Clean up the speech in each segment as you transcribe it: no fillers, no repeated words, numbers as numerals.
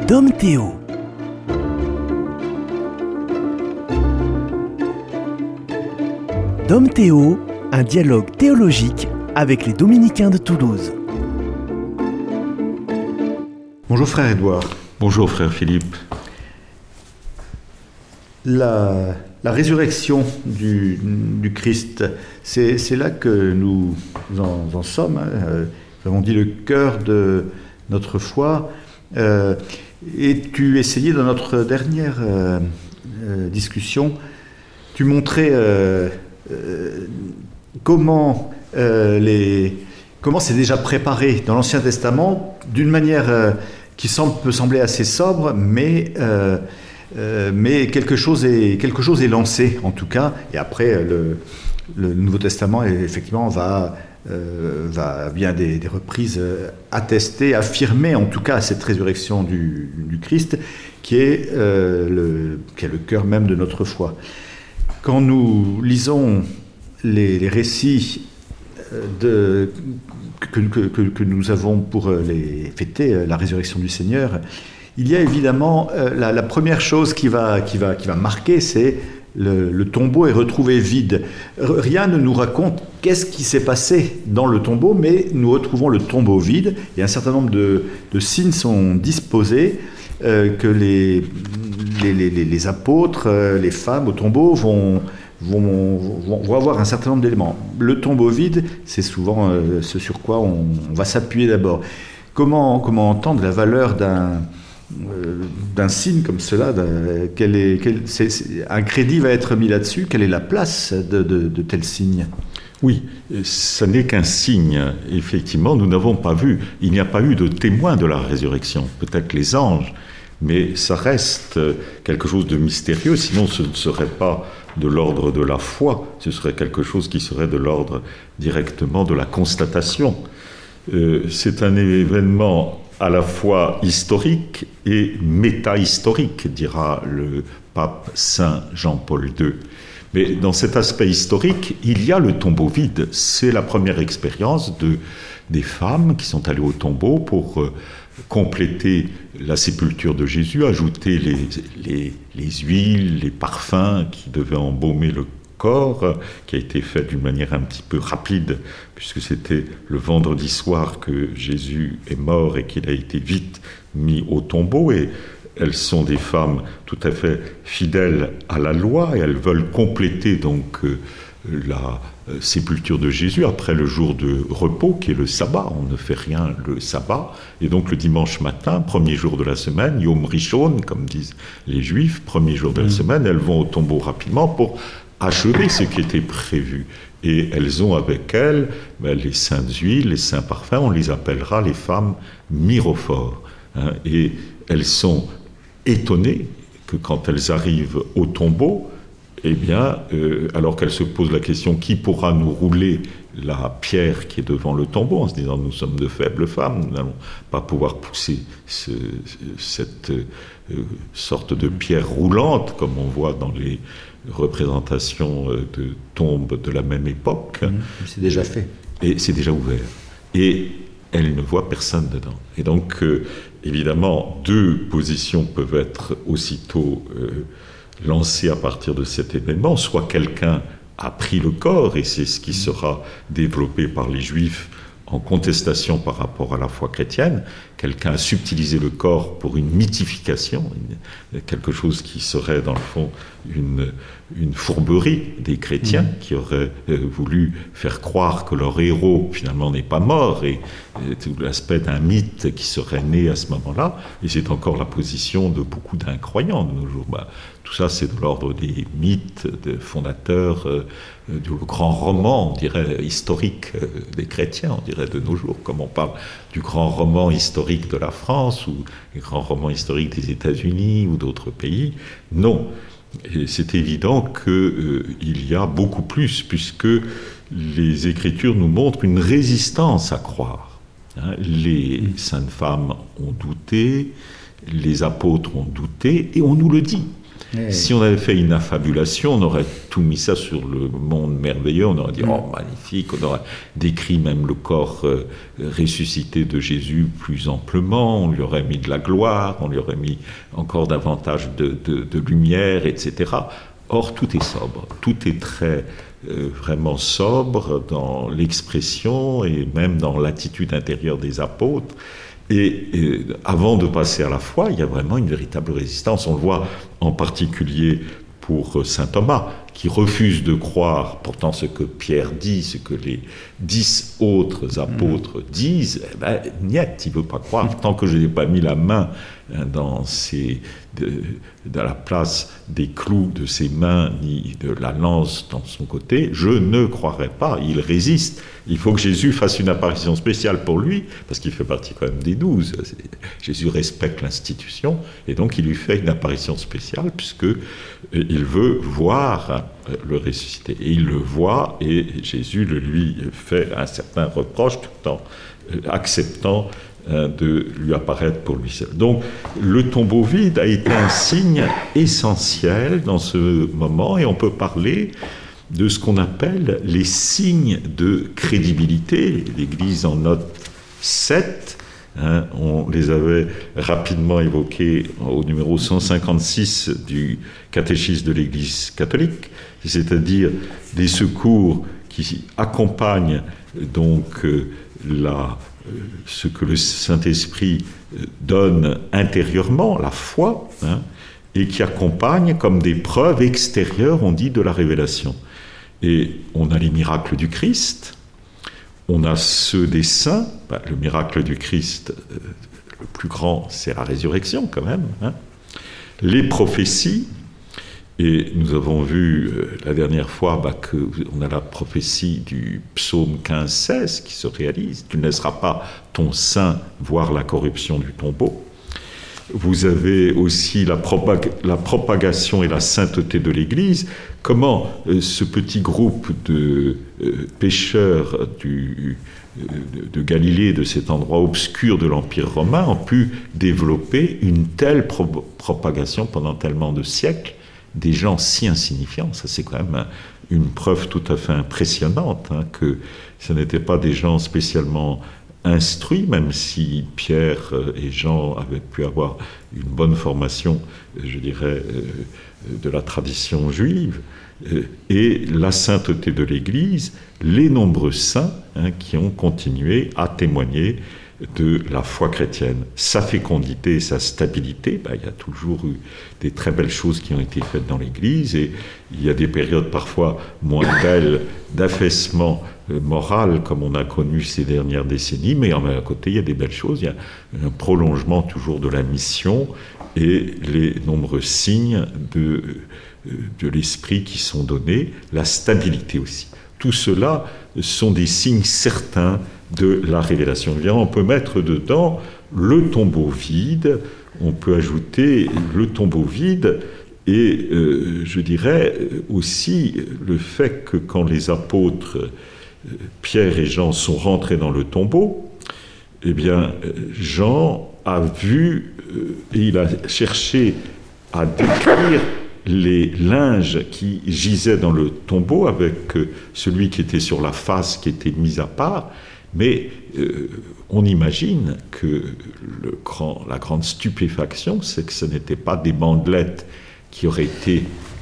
Dom Théo. Dom Théo, un dialogue théologique avec les Dominicains de Toulouse. Bonjour frère Édouard. Bonjour frère Philippe. La résurrection du Christ, c'est là que nous en sommes. Nous avons dit le cœur de notre foi. Et tu essayais dans notre dernière discussion, tu montrais comment c'est déjà préparé dans l'Ancien Testament d'une manière qui peut sembler assez sobre, mais quelque chose est lancé en tout cas. Et après le Nouveau Testament effectivement va bien des reprises attester, affirmer en tout cas cette résurrection du Christ qui est le cœur même de notre foi. Quand nous lisons les récits que nous avons pour fêter la résurrection du Seigneur, il y a évidemment la première chose qui va marquer, c'est le tombeau est retrouvé vide. Rien ne nous raconte qu'est-ce qui s'est passé dans le tombeau, mais nous retrouvons le tombeau vide et un certain nombre de signes sont disposés que les apôtres, les femmes au tombeau vont avoir un certain nombre d'éléments. Le tombeau vide, c'est souvent ce sur quoi on va s'appuyer d'abord. Comment entendre la valeur d'un signe comme cela, un crédit va être mis là-dessus, quelle est la place de tels signes ? Oui, ce n'est qu'un signe. Effectivement, nous n'avons pas vu, il n'y a pas eu de témoin de la résurrection, peut-être les anges, mais ça reste quelque chose de mystérieux, sinon ce ne serait pas de l'ordre de la foi, ce serait quelque chose qui serait de l'ordre directement de la constatation. C'est un événement à la fois historique et métahistorique, dira le pape Saint Jean-Paul II. Mais dans cet aspect historique, il y a le tombeau vide. C'est la première expérience des femmes qui sont allées au tombeau pour compléter la sépulture de Jésus, ajouter les huiles, les parfums qui devaient embaumer le corps, qui a été fait d'une manière un petit peu rapide, puisque c'était le vendredi soir que Jésus est mort et qu'il a été vite mis au tombeau. Et elles sont des femmes tout à fait fidèles à la loi et elles veulent compléter donc la sépulture de Jésus après le jour de repos qui est le sabbat. On ne fait rien le sabbat. Et donc le dimanche matin, premier jour de la semaine, Yom Rishon, comme disent les Juifs, premier jour de la semaine, elles vont au tombeau rapidement pour achever ce qui était prévu. Et elles ont avec elles les saintes huiles, les saints parfums, on les appellera les femmes myrophores. Et elles sont étonnées que quand elles arrivent au tombeau, eh bien, alors qu'elles se posent la question qui pourra nous rouler la pierre qui est devant le tombeau, en se disant nous sommes de faibles femmes, nous n'allons pas pouvoir pousser cette sorte de pierre roulante comme on voit dans les représentations de tombes de la même époque. C'est déjà fait. Et c'est déjà ouvert. Et elles ne voient personne dedans. Et donc, évidemment, deux positions peuvent être aussitôt lancées à partir de cet événement. Soit quelqu'un a pris le corps, et c'est ce qui sera développé par les Juifs en contestation par rapport à la foi chrétienne. Quelqu'un a subtilisé le corps pour une mythification, quelque chose qui serait dans le fond une fourberie des chrétiens qui auraient voulu faire croire que leur héros finalement n'est pas mort, et tout l'aspect d'un mythe qui serait né à ce moment-là. Et c'est encore la position de beaucoup d'incroyants de nos jours. Tout ça, c'est de l'ordre des mythes, des fondateurs du grand roman, on dirait, historique des chrétiens, on dirait de nos jours, comme on parle du grand roman historique de la France ou du grand roman historique des États-Unis ou d'autres pays. Non. Et c'est évident qu'il y a beaucoup plus, puisque les Écritures nous montrent une résistance à croire. Les saintes femmes ont douté, les apôtres ont douté, et on nous le dit. Oui. Si on avait fait une affabulation, on aurait tout mis ça sur le monde merveilleux, on aurait dit « Oh, magnifique », on aurait décrit même le corps ressuscité de Jésus plus amplement, on lui aurait mis de la gloire, on lui aurait mis encore davantage de lumière, etc. Or, tout est sobre, tout est très vraiment sobre dans l'expression et même dans l'attitude intérieure des apôtres. Et avant de passer à la foi, il y a vraiment une véritable résistance. On le voit en particulier pour saint Thomas, qui refuse de croire pourtant ce que Pierre dit, ce que les 10 autres apôtres disent. Eh ben, niet, il ne veut pas croire. Tant que je n'ai pas mis la main dans la place des clous de ses mains, ni de la lance dans son côté, je ne croirai pas. Il résiste. Il faut que Jésus fasse une apparition spéciale pour lui, parce qu'il fait partie quand même des 12. Jésus respecte l'institution, et donc il lui fait une apparition spéciale, puisqu'il veut voir le ressuscité. Et il le voit, et Jésus lui fait un certain reproche, tout en acceptant de lui apparaître pour lui seul. Donc, le tombeau vide a été un signe essentiel dans ce moment, et on peut parler de ce qu'on appelle les signes de crédibilité. L'Église en note 7, on les avait rapidement évoqués au numéro 156 du catéchisme de l'Église catholique, c'est-à-dire des secours qui accompagnent donc ce que le Saint-Esprit donne intérieurement, la foi, et qui accompagnent comme des preuves extérieures, on dit, de la révélation. Et on a les miracles du Christ, on a ceux des saints. Le miracle du Christ, le plus grand, c'est la résurrection quand même. Les prophéties, et nous avons vu la dernière fois qu'on a la prophétie du psaume 15-16 qui se réalise. Tu ne laisseras pas ton saint voir la corruption du tombeau. Vous avez aussi la propagation et la sainteté de l'Église. Comment ce petit groupe de pécheurs de Galilée, de cet endroit obscur de l'Empire romain, ont pu développer une telle propagation pendant tellement de siècles, des gens si insignifiants. Ça, c'est quand même une preuve tout à fait impressionnante, que ce n'étaient pas des gens spécialement instruits, même si Pierre et Jean avaient pu avoir une bonne formation, je dirais, de la tradition juive, et la sainteté de l'Église, les nombreux saints qui ont continué à témoigner de la foi chrétienne. Sa fécondité et sa stabilité, il y a toujours eu des très belles choses qui ont été faites dans l'Église, et il y a des périodes parfois moins belles d'affaissement moral, comme on a connu ces dernières décennies, mais à côté, il y a des belles choses. Il y a un prolongement toujours de la mission et les nombreux signes de l'esprit qui sont donnés, la stabilité aussi. Tout cela sont des signes certains de la révélation. On peut mettre dedans le tombeau vide, on peut ajouter le tombeau vide, et je dirais aussi le fait que quand les apôtres Pierre et Jean sont rentrés dans le tombeau, eh bien Jean a vu et il a cherché à décrire les linges qui gisaient dans le tombeau avec celui qui était sur la face qui était mis à part, mais on imagine que la grande stupéfaction, c'est que ce n'étaient pas des bandelettes qui auraient été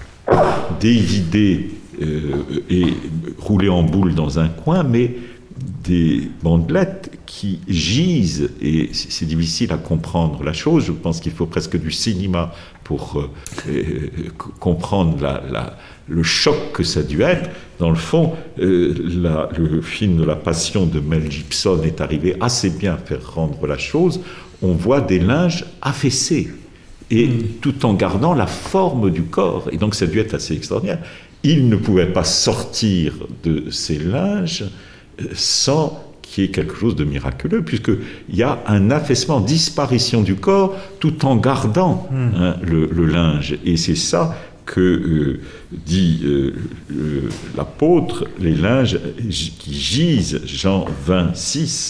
dévidées et roulées en boule dans un coin, mais des bandelettes qui gisent, et c'est difficile à comprendre la chose. Je pense qu'il faut presque du cinéma pour comprendre le choc que ça a dû être. Dans le fond, le film de la Passion de Mel Gibson est arrivé assez bien à faire rendre la chose. On voit des linges affaissés, et tout en gardant la forme du corps. Et donc ça a dû être assez extraordinaire. Il ne pouvait pas sortir de ces linges sans qu'il y ait quelque chose de miraculeux, puisqu'il y a un affaissement, disparition du corps, tout en gardant le linge. Et c'est ça que dit l'apôtre, les linges qui gisent, Jean 26,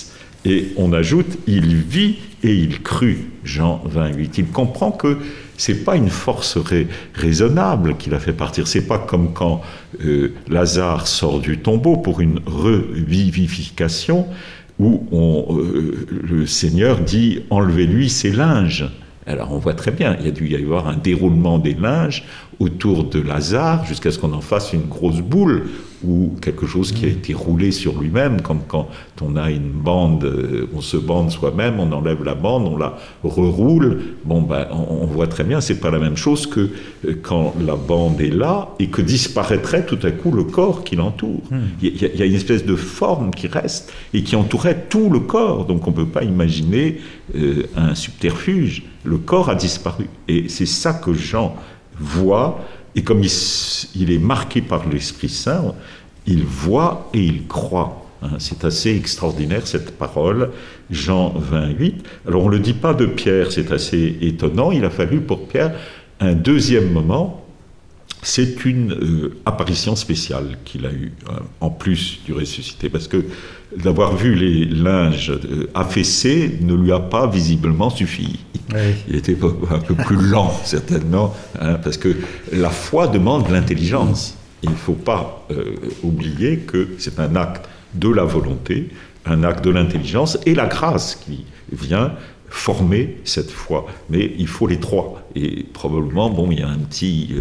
Et on ajoute, il vit et il crut, Jean 28. Il comprend que c'est pas une force raisonnable qui l'a fait partir. C'est pas comme quand Lazare sort du tombeau pour une revivification où le Seigneur dit « enlevez-lui ses linges ». Alors on voit très bien, il y a dû y avoir un déroulement des linges autour de Lazare jusqu'à ce qu'on en fasse une grosse boule ou quelque chose qui a été roulé sur lui-même, comme quand on a une bande, on se bande soi-même, on enlève la bande, on la reroule. Bon, on voit très bien, c'est pas la même chose que quand la bande est là et que disparaîtrait tout à coup le corps qui l'entoure. Il y a une espèce de forme qui reste et qui entourait tout le corps, donc on peut pas imaginer un subterfuge. Le corps a disparu et c'est ça que Jean voit. Et comme il est marqué par l'Esprit Saint, il voit et il croit. C'est assez extraordinaire cette parole, Jean 28. Alors on ne le dit pas de Pierre, c'est assez étonnant. Il a fallu pour Pierre un deuxième moment. C'est une apparition spéciale qu'il a eue, en plus du ressuscité. Parce que d'avoir vu les linges affaissés ne lui a pas visiblement suffi. Oui. Il était un peu plus lent, certainement, parce que la foi demande l'intelligence. Il ne faut pas oublier que c'est un acte de la volonté, un acte de l'intelligence et la grâce qui vient former cette foi. Mais il faut les trois. Et probablement, il y a un petit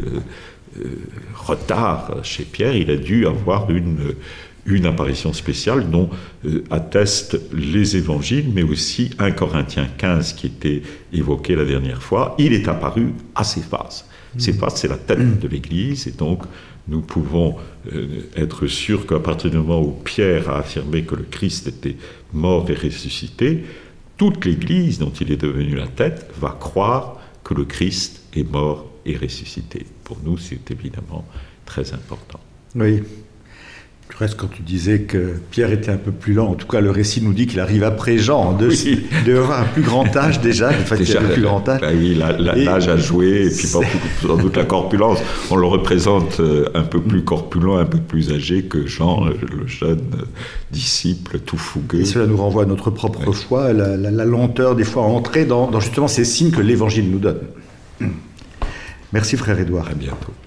retard chez Pierre. Il a dû avoir une apparition spéciale dont attestent les évangiles, mais aussi 1 Corinthiens 15 qui était évoqué la dernière fois. Il est apparu à Céphas. Céphas, c'est la tête de l'Église, et donc nous pouvons être sûrs qu'à partir du moment où Pierre a affirmé que le Christ était mort et ressuscité, toute l'Église dont il est devenu la tête va croire que le Christ est mort et ressuscité. Pour nous, c'est évidemment très important. Oui. Du reste, quand tu disais que Pierre était un peu plus lent, en tout cas le récit nous dit qu'il arrive après Jean, de avoir un plus grand âge déjà, en fait il a le plus grand âge. Oui, l'âge a joué, et puis sans doute la corpulence. On le représente un peu plus corpulent, un peu plus âgé que Jean, le jeune disciple tout fougueux. Et cela nous renvoie à notre propre foi, la lenteur des fois à entrer dans justement ces signes que l'Évangile nous donne. Merci frère Édouard. À bientôt.